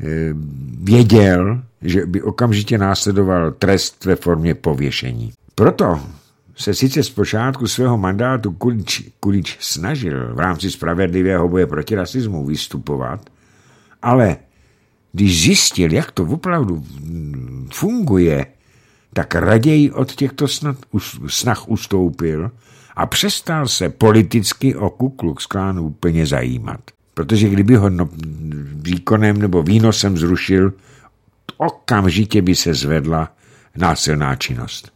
věděl, že by okamžitě následoval trest ve formě pověšení. Proto se sice zpočátku svého mandátu Kulič, Kulič snažil v rámci spravedlivého boje proti rasismu vystupovat, ale když zjistil, jak to opravdu funguje, tak raději od těchto snah, snah ustoupil a přestal se politicky o Ku Klux Klan úplně zajímat. Protože kdyby ho no, výkonem nebo výnosem zrušil, okamžitě by se zvedla násilná činnost.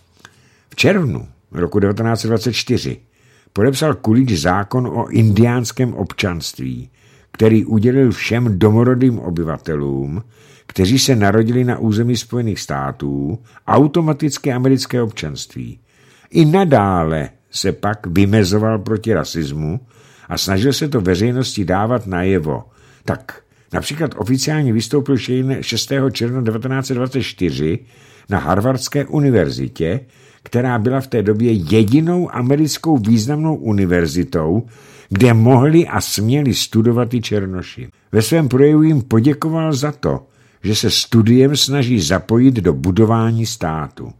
V červnu roku devatenáct set dvacet čtyři podepsal Kulič zákon o indiánském občanství, který udělil všem domorodým obyvatelům, kteří se narodili na území Spojených států, automatické americké občanství. I nadále se pak vymezoval proti rasismu a snažil se to veřejnosti dávat najevo. Tak například oficiálně vystoupil šestého června devatenáct set dvacet čtyři na Harvardské univerzitě, která byla v té době jedinou americkou významnou univerzitou, kde mohli a směli studovat i černoši. Ve svém projevu jim poděkoval za to, že se studiem snaží zapojit do budování státu.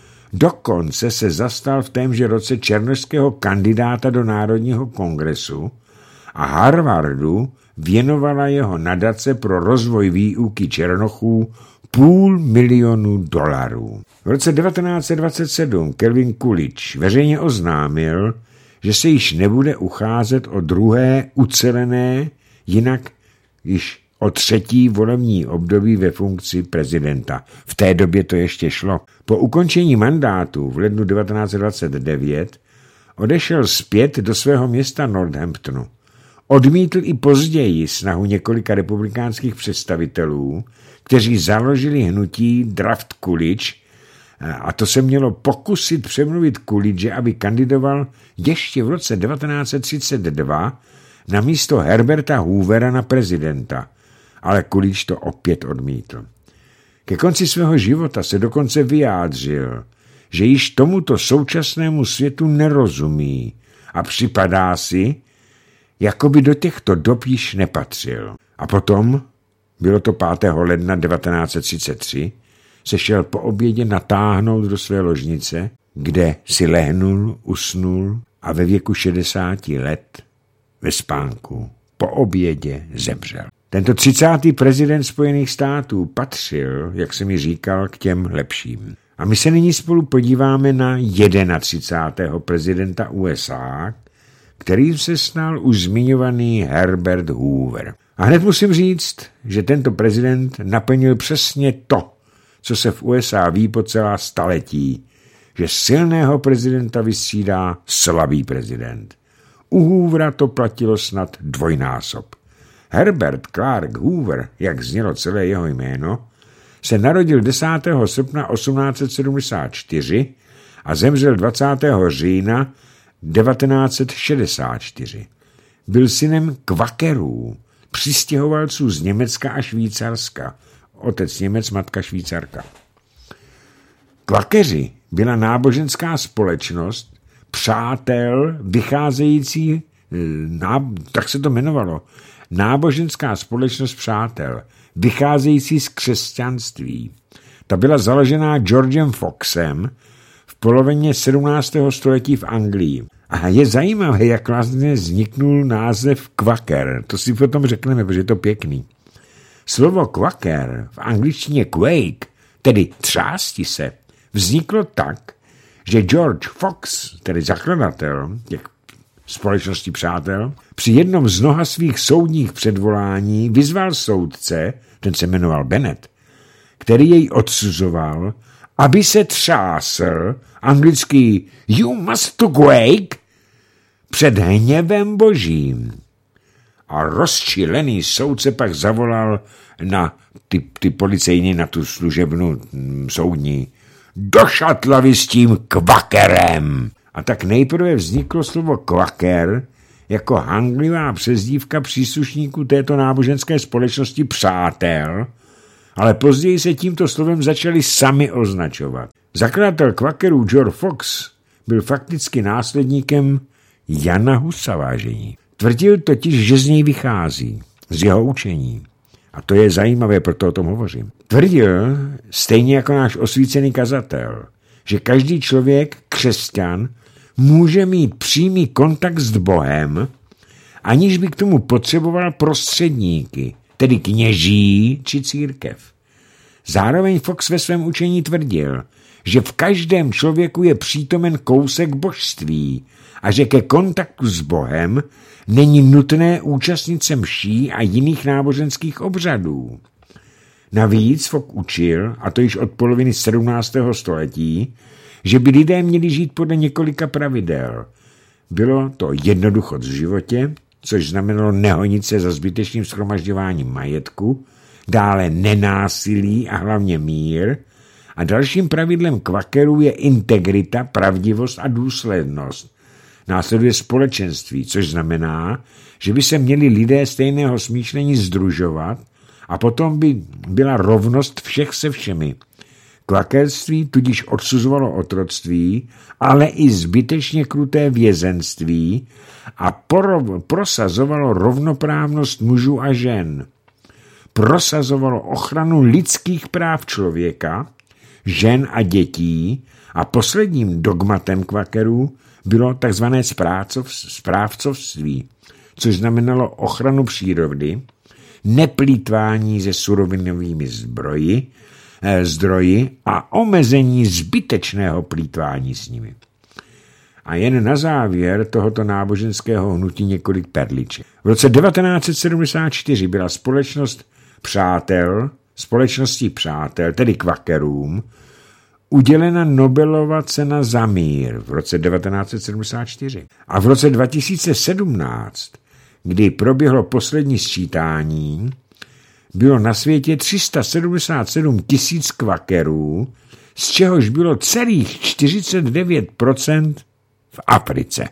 Dokonce se zastal v témže roce černošského kandidáta do Národního kongresu a Harvardu věnovala jeho nadace pro rozvoj výuky černochů půl milionu dolarů. V roce devatenáct set dvacet sedm Calvin Coolidge veřejně oznámil, že se již nebude ucházet o druhé ucelené, jinak již o třetí volební období ve funkci prezidenta. V té době to ještě šlo. Po ukončení mandátu v lednu devatenáct set dvacet devět odešel zpět do svého města Northamptonu. Odmítl i později snahu několika republikánských představitelů, kteří založili hnutí Draft Coolidge, a to se mělo pokusit přemluvit Coolidge, aby kandidoval ještě v roce devatenáct set třicet dva na místo Herberta Hoovera na prezidenta, ale Coolidge to opět odmítl. Ke konci svého života se dokonce vyjádřil, že již tomuto současnému světu nerozumí a připadá si, jako by do těchto dob již nepatřil. A potom, bylo to pátého ledna devatenáct set třicet tři, se šel po obědě natáhnout do své ložnice, kde si lehnul, usnul a ve věku šedesáti let ve spánku po obědě zemřel. Tento třicátý prezident Spojených států patřil, jak jsem mi říkal, k těm lepším. A my se nyní spolu podíváme na třicátého prvního prezidenta U S A, kterým se stal už zmiňovaný Herbert Hoover. A hned musím říct, že tento prezident naplnil přesně to, co se v U S A ví po celá staletí, že silného prezidenta vystřídá slabý prezident. U Hoovera to platilo snad dvojnásob. Herbert Clark Hoover, jak znělo celé jeho jméno, se narodil desátého srpna osmnáct set sedmdesát čtyři a zemřel dvacátého října devatenáct set šedesát čtyři. Byl synem kvakerů, přistěhovalců z Německa a Švýcarska. Otec Němec, matka Švýcarka. Kvakeři byla náboženská společnost přátel vycházející, ná, tak se to jmenovalo, náboženská společnost přátel vycházející z křesťanství. Ta byla založená Georgem Foxem v polovině sedmnáctého století v Anglii. A je zajímavé, jak vlastně vzniknul název Quaker. To si potom řekneme, protože je to pěkný. Slovo Quaker v angličtině quake, tedy třásti se, vzniklo tak, že George Fox, tedy zakladatel těch společností přátel, při jednom z mnoha svých soudních předvolání vyzval soudce, ten se jmenoval Bennett, který jej odsuzoval, aby se třásl, anglicky you must to quake, před hněvem božím. A rozčilený soudce pak zavolal na ty, ty policejní, na tu služebnu hm, soudní. Do šatlavy s tím kvakerem. A tak nejprve vzniklo slovo kvaker jako hanglivá přezdívka příslušníků této náboženské společnosti přátel, ale později se tímto slovem začali sami označovat. Zakladatel kvakerů George Fox byl fakticky následníkem Jana Husa, vážení. Tvrdil totiž, že z něj vychází, z jeho učení. A to je zajímavé, proto o tom hovořím. Tvrdil, stejně jako náš osvícený kazatel, že každý člověk, křesťan, může mít přímý kontakt s Bohem, aniž by k tomu potřeboval prostředníky, tedy kněží či církev. Zároveň Fox ve svém učení tvrdil, že v každém člověku je přítomen kousek božství a že ke kontaktu s Bohem není nutné účastnit se mší a jiných náboženských obřadů. Navíc Fox učil, a to již od poloviny sedmnáctého století, že by lidé měli žít podle několika pravidel. Bylo to jednoduchost v životě, což znamenalo nehonit se za zbytečným shromažďováním majetku, dále nenásilí a hlavně mír, a dalším pravidlem kvakerů je integrita, pravdivost a důslednost. Následuje společenství, což znamená, že by se měli lidé stejného smýšlení sdružovat a potom by byla rovnost všech se všemi. Kvakerství tudíž odsuzovalo otroctví, ale i zbytečně kruté vězenství a porov, prosazovalo rovnoprávnost mužů a žen. Prosazovalo ochranu lidských práv člověka, žen a dětí a posledním dogmatem kvakerů bylo takzvané správcovství, což znamenalo ochranu přírody, neplýtvání se surovinovými zbroji, eh, zdroji a omezení zbytečného plýtvání s nimi. A jen na závěr tohoto náboženského hnutí několik perliček. V roce devatenáct set sedmdesát čtyři byla společnost přátel, společnosti přátel, tedy kvakerům, udělena Nobelova cena za mír v roce devatenáct set sedmdesát čtyři. A v roce dva tisíce sedmnáct, kdy proběhlo poslední sčítání, bylo na světě tři sta sedmdesát sedm tisíc kvakerů, z čehož bylo celých čtyřicet devět procent v Africe.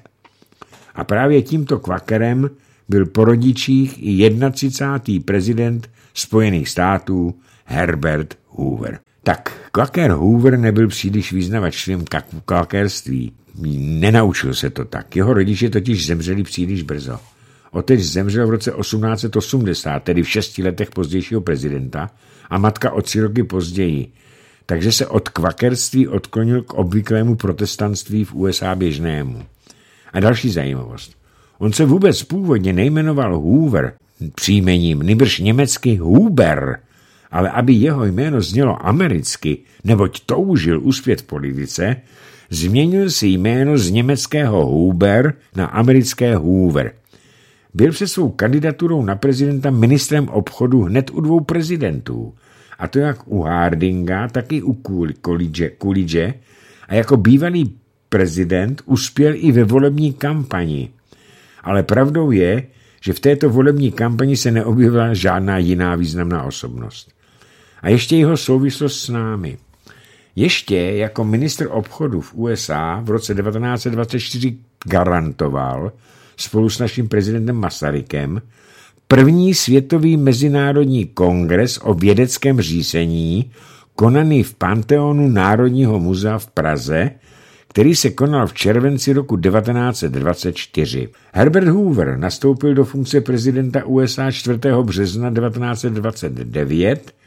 A právě tímto kvakerem byl po rodičích i třicátý první prezident Spojených států Herbert Hoover. Tak kvaker Hoover nebyl příliš vyznavačem kvakerství. Nenaučil se to tak. Jeho rodiče totiž zemřeli příliš brzo. Otec zemřel v roce osmnáct set osmdesát, tedy v šesti letech pozdějšího prezidenta, a matka o tři roky později. Takže se od kvakerství odklonil k obvyklému protestantství v U S A běžnému. A další zajímavost. On se vůbec původně nejmenoval Hoover příjmením, nýbrž německy Huber, ale aby jeho jméno znělo americky, neboť toužil uspět v politice, změnil si jméno z německého Huber na americké Hoover. Byl před svou kandidaturou na prezidenta ministrem obchodu hned u dvou prezidentů, a to jak u Hardinga, tak i u Coolidge, a jako bývalý prezident uspěl i ve volební kampani. Ale pravdou je, že v této volební kampani se neobjevila žádná jiná významná osobnost. A ještě jeho souvislost s námi. Ještě jako ministr obchodu v U S A v roce devatenáct set dvacet čtyři garantoval spolu s naším prezidentem Masarykem první světový mezinárodní kongres o vědeckém řízení, konaný v Panteonu Národního muzea v Praze, který se konal v červenci roku devatenáct set dvacet čtyři. Herbert Hoover nastoupil do funkce prezidenta U S A čtvrtého března devatenáct set dvacet devět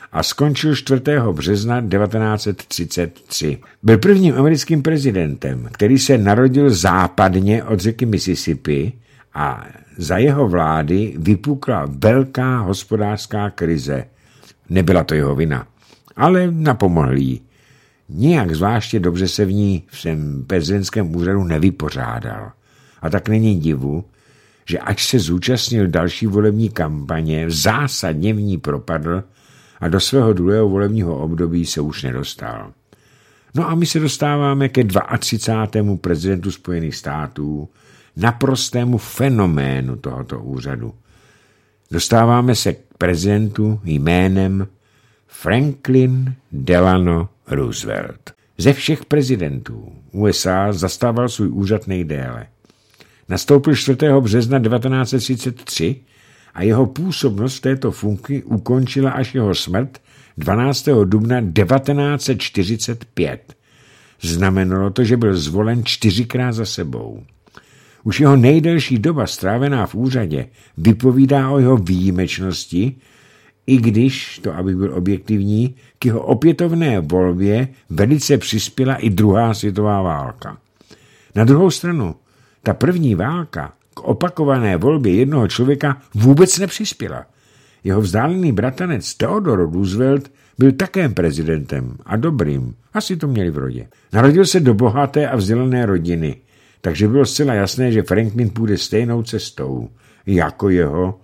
a skončil čtvrtého března devatenáct set třicet tři. Byl prvním americkým prezidentem, který se narodil západně od řeky Mississippi a za jeho vlády vypukla velká hospodářská krize. Nebyla to jeho vina, ale napomohl jí. Nijak zvláště dobře se v ní v svém prezidentském úřadu nevypořádal. A tak není divu, že až se zúčastnil další volební kampaně, zásadně v ní propadl a do svého druhého volebního období se už nedostal. No a my se dostáváme ke třicátému druhému prezidentu Spojených států, naprostému fenoménu tohoto úřadu. Dostáváme se k prezidentu jménem Franklin Delano Roosevelt. Ze všech prezidentů U S A zastával svůj úřad nejdéle. Nastoupil čtvrtého března devatenáct set třicet tři a jeho působnost v této funkci ukončila až jeho smrt dvanáctého dubna devatenáct set čtyřicet pět. Znamenalo to, že byl zvolen čtyřikrát za sebou. Už jeho nejdelší doba strávená v úřadě vypovídá o jeho výjimečnosti, i když, to aby byl objektivní, k jeho opětovné volbě velice přispěla i druhá světová válka. Na druhou stranu, ta první válka k opakované volbě jednoho člověka vůbec nepřispěla. Jeho vzdálený bratranec Theodore Roosevelt byl také prezidentem a dobrým, asi to měli v rodě. Narodil se do bohaté a vzdělané rodiny, takže bylo zcela jasné, že Franklin půjde stejnou cestou jako jeho,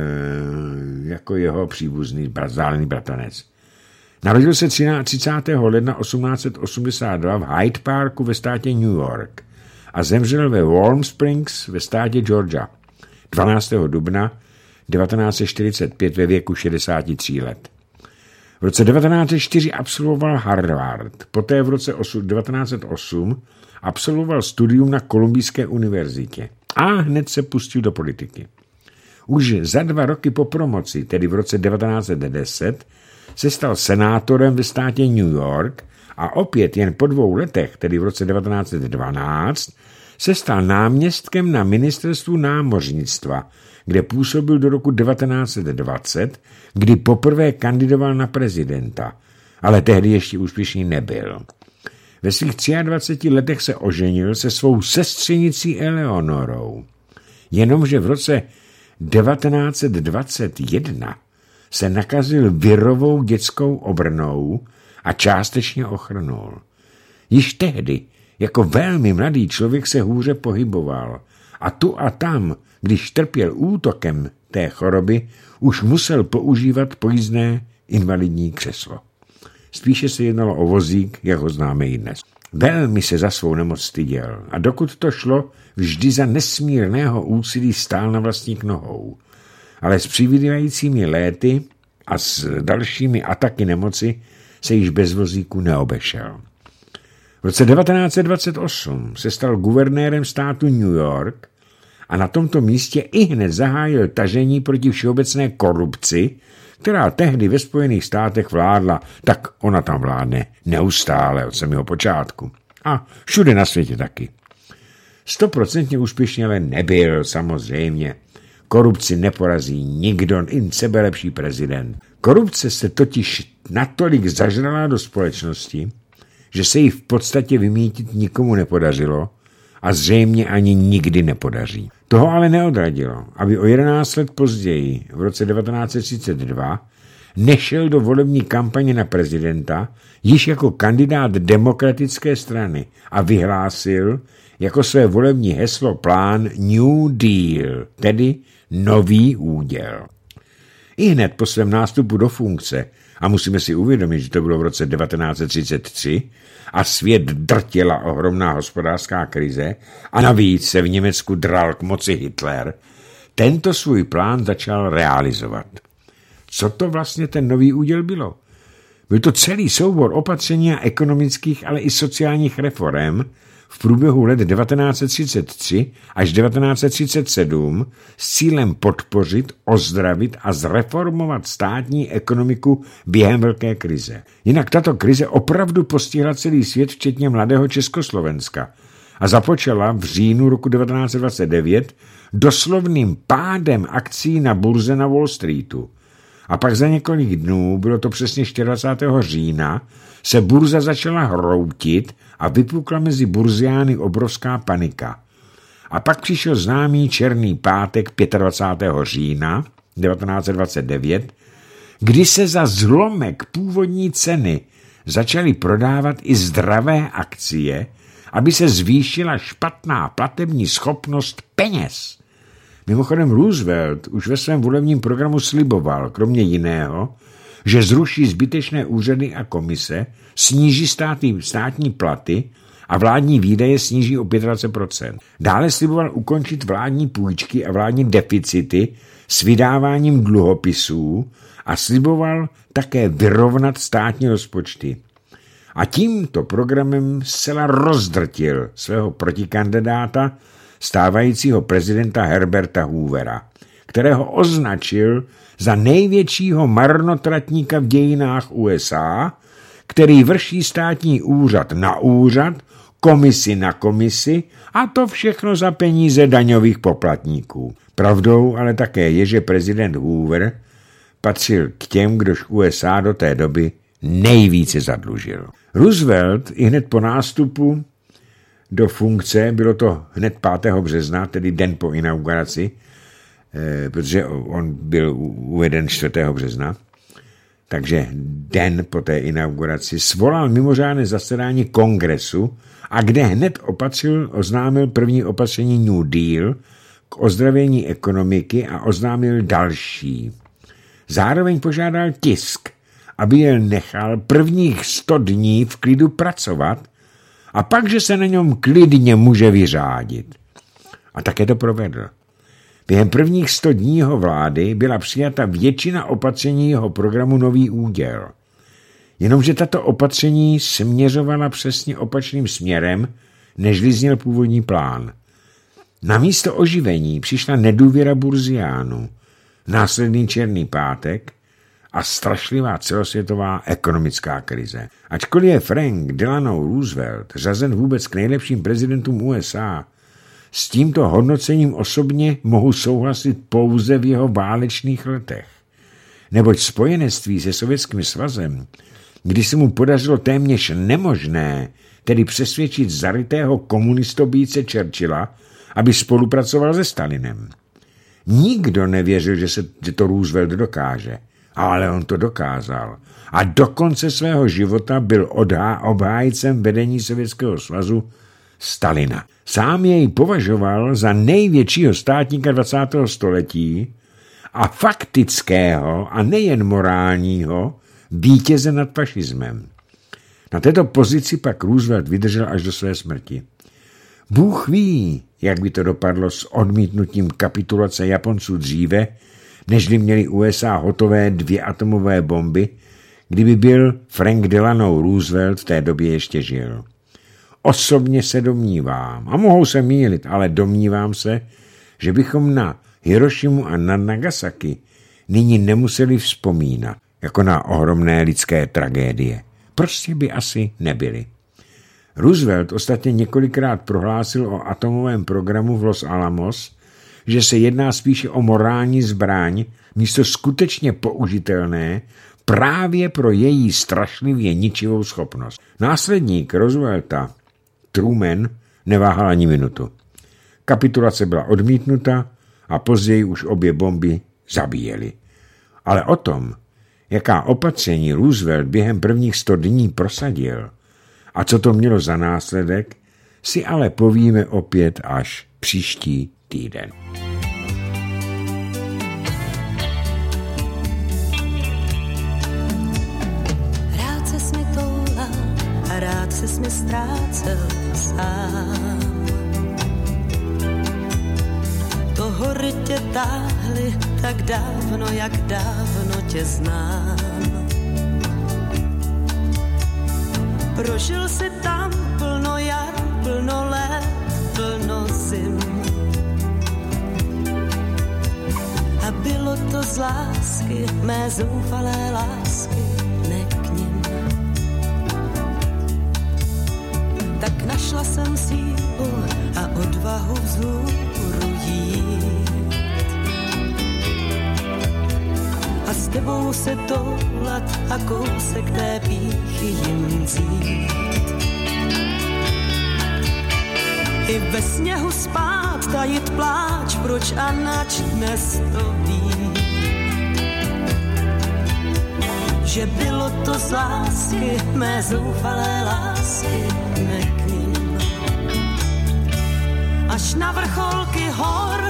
e, jako jeho příbuzný vzdálený bratranec. Narodil se třicátého ledna osmnáct set osmdesát dva v Hyde Parku ve státě New York a zemřel ve Warm Springs ve státě Georgia dvanáctého dubna devatenáct set čtyřicet pět ve věku šedesáti tří let. V roce devatenáct set čtyři absolvoval Harvard, poté v roce devatenáct set osm absolvoval studium na Kolumbijské univerzitě a hned se pustil do politiky. Už za dva roky po promoci, tedy v roce devatenáct set deset, se stal senátorem ve státě New York a opět jen po dvou letech, tedy v roce devatenáct set dvanáct, se stal náměstkem na ministerstvu námořnictva, kde působil do roku devatenáct set dvacet, kdy poprvé kandidoval na prezidenta, ale tehdy ještě úspěšný nebyl. Ve svých dvaceti třech letech se oženil se svou sestřenicí Eleonorou. Jenomže v roce devatenáct set dvacet jedna se nakazil virovou dětskou obrnou a částečně ochrnul. Již tehdy, jako velmi mladý člověk, se hůře pohyboval a tu a tam, když trpěl útokem té choroby, už musel používat pojízdné invalidní křeslo. Spíše se jednalo o vozík, jak ho známe i dnes. Velmi se za svou nemoc styděl a dokud to šlo, vždy za nesmírného úsilí stál na vlastních nohou. Ale s přibývajícími léty a s dalšími ataky nemoci se již bez vozíku neobešel. V roce devatenáct set dvacet osm se stal guvernérem státu New York a na tomto místě ihned zahájil tažení proti všeobecné korupci, která tehdy ve Spojených státech vládla, tak ona tam vládne neustále od samého počátku. A všude na světě taky. Stoprocentně úspěšně ale nebyl, samozřejmě. Korupci neporazí nikdo, i sebelepší prezident. Korupce se totiž natolik zažrala do společnosti, že se jí v podstatě vymítit nikomu nepodařilo a zřejmě ani nikdy nepodaří. Toho ale neodradilo, aby o jedenáct let později, v roce devatenáct set třicet dva, nešel do volební kampaně na prezidenta již jako kandidát demokratické strany a vyhlásil jako své volební heslo plán New Deal, tedy nový úděl. I hned po svém nástupu do funkce, a musíme si uvědomit, že to bylo v roce devatenáct set třicet tři, a svět drtila ohromná hospodářská krize a navíc se v Německu dral k moci Hitler, tento svůj plán začal realizovat. Co to vlastně ten nový úděl bylo? Byl to celý soubor opatření a ekonomických, ale i sociálních reforem v průběhu let devatenáct set třicet tři až devatenáct set třicet sedm s cílem podpořit, ozdravit a zreformovat státní ekonomiku během velké krize. Jinak tato krize opravdu postihla celý svět, včetně mladého Československa, a započala v říjnu roku devatenáct set dvacet devět doslovným pádem akcí na burze na Wall Streetu. A pak za několik dnů, bylo to přesně dvacátého čtvrtého října, se burza začala hroutit a vypukla mezi burziány obrovská panika. A pak přišel známý černý pátek dvacátého pátého října devatenáct set dvacet devět, kdy se za zlomek původní ceny začaly prodávat i zdravé akcie, aby se zvýšila špatná platební schopnost peněz. Mimochodem Roosevelt už ve svém volebním programu sliboval, kromě jiného, že zruší zbytečné úřady a komise, sníží státy, státní platy a vládní výdaje sníží o dvacet pět procent. Dále sliboval ukončit vládní půjčky a vládní deficity s vydáváním dluhopisů a sliboval také vyrovnat státní rozpočty. A tímto programem zcela rozdrtil svého protikandidáta, stávajícího prezidenta Herberta Hoovera, kterého označil za největšího marnotratníka v dějinách U S A, který vrší státní úřad na úřad, komisi na komisi a to všechno za peníze daňových poplatníků. Pravdou ale také je, že prezident Hoover patřil k těm, kdož U S A do té doby nejvíce zadlužil. Roosevelt i hned po nástupu do funkce, bylo to hned pátého března, tedy den po inauguraci, eh, protože on byl uveden čtvrtého března, takže den po té inauguraci svolal mimořádné zasedání kongresu a kde hned opatřil, oznámil první opatření New Deal k ozdravění ekonomiky a oznámil další. Zároveň požádal tisk, aby je nechal prvních sto dní v klidu pracovat a pak, že se na něm klidně může vyřádit. A také to provedl. Během prvních sto dní jeho vlády byla přijata většina opatření jeho programu Nový úděl. Jenomže tato opatření směřovala přesně opačným směrem, nežli zněl původní plán. Na místo oživení přišla nedůvěra burziánů, následný černý pátek a strašlivá celosvětová ekonomická krize. Ačkoliv je Frank Delano Roosevelt řazen vůbec k nejlepším prezidentům U S A, s tímto hodnocením osobně mohu souhlasit pouze v jeho válečných letech. Neboť spojenectví se Sovětským svazem, když se mu podařilo téměř nemožné, tedy přesvědčit zarytého komunistobíce Churchilla, aby spolupracoval se Stalinem. Nikdo nevěřil, že, se, že to Roosevelt dokáže, ale on to dokázal. A do konce svého života byl odhá, obhájcem vedení Sovětského svazu Stalina. Sám jej považoval za největšího státníka dvacátého století a faktického a nejen morálního vítěze nad fašismem. Na této pozici pak Roosevelt vydržel až do své smrti. Bůh ví, jak by to dopadlo s odmítnutím kapitulace Japonců dříve, nežli měli U S A hotové dvě atomové bomby, kdyby byl Frank Delano Roosevelt v té době ještě žil. Osobně se domnívám, a mohou se mýlit, ale domnívám se, že bychom na Hirošimu a na Nagasaki nyní nemuseli vzpomínat, jako na ohromné lidské tragédie. Prostě by asi nebyly. Roosevelt ostatně několikrát prohlásil o atomovém programu v Los Alamos, že se jedná spíše o morální zbraň, místo skutečně použitelné právě pro její strašlivě ničivou schopnost. Následník Roosevelta, Truman, neváhal ani minutu. Kapitulace byla odmítnuta a později už obě bomby zabíjely. Ale o tom, jaká opatření Roosevelt během prvních sto dní prosadil a co to mělo za následek, si ale povíme opět až příští týden. Rád ses mi toulal a rád ses mi ztrácel sám. To hory tě táhly tak dávno, jak dávno tě znám. Prožil si tam plno jar, plno let, plno zim. A bylo to z lásky, mé zoufalé lásky, ne k nim. Tak našla jsem sílu a odvahu vzhůru jít. A z tebou se toulat a kousek té pýchy jim vzít. I ve sněhu spát, tajit pláč, proč a nač dnes to ví. Že bylo to z lásky, mé zoufalé lásky, ne k ním. Až na vrcholky hor,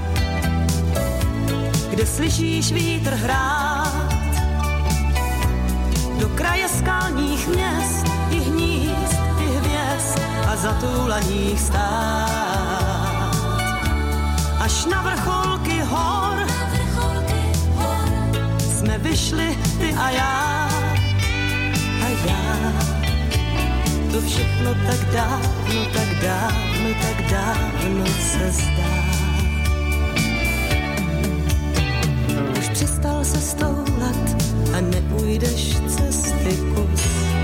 kde slyšíš vítr hrát, do kraje skalních měst, i hnízd, i hvězd a zatoulaných stát. Až na vrcholky hor, jsme vyšli ty a já, a já. To všechno tak dávno, tak dávno, tak dávno se zdá. Už přestal se stoulat a nepůjdeš cesty kus.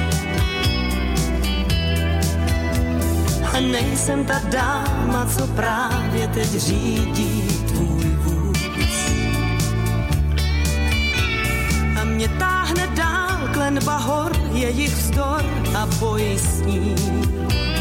A nejsem ta dáma, co právě teď řídí tvůj vůz. A mě táhne dál klenba hor, jejich vzdor a boj s ním.